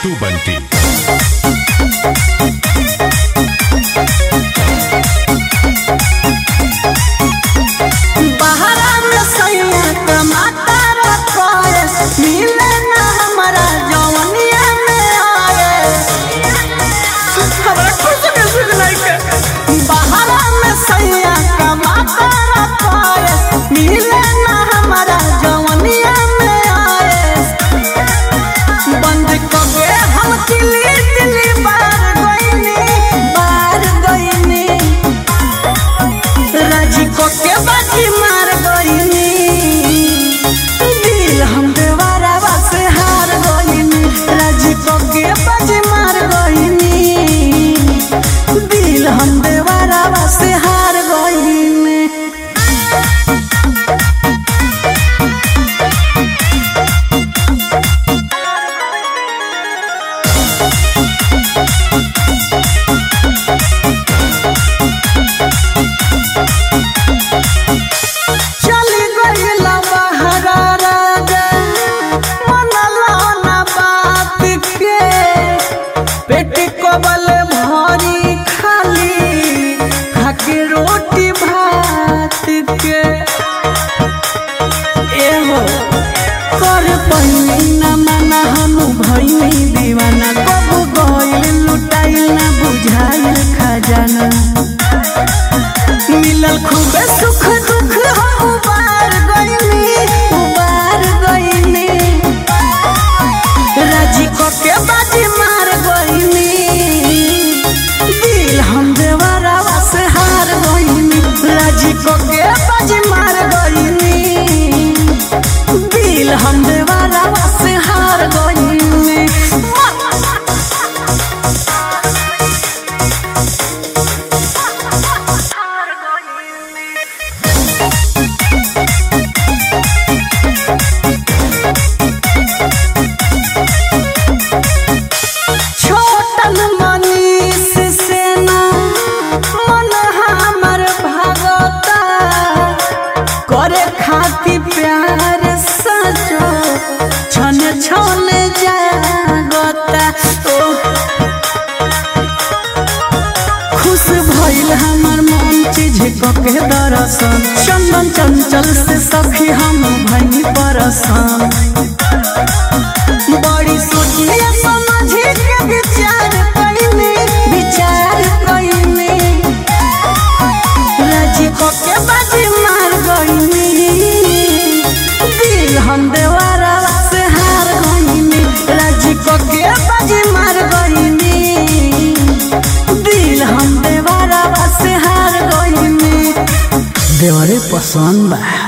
छोटू बंटी। रोटी भात के एहो कर पहिनी न माना हम भइनी दीवाना कबू गइल लुटाइल ना बुझाइल खजाना मिलल खूबे सुख दुख हम उबार गइनी राजी को के बाजी मार गइनी दिल हम देवरा से हार गइनी राजी को के बाजी मार गइनी दिल हम देवरा से हार गइनी खाती प्यार सजो छने छने जागता खुश भइल हमर मन चीज के दरसन चंदन चंचल से सखी हम भइनी परसन बड़ी सोचिए समझी के विचार कइनी राजी को के बाजी मार गइनी हम देवरा से हार गइनी राजी को के बाजी मार गइनी दिल हम देवरा से हार गइनी देवरे पसंद बा।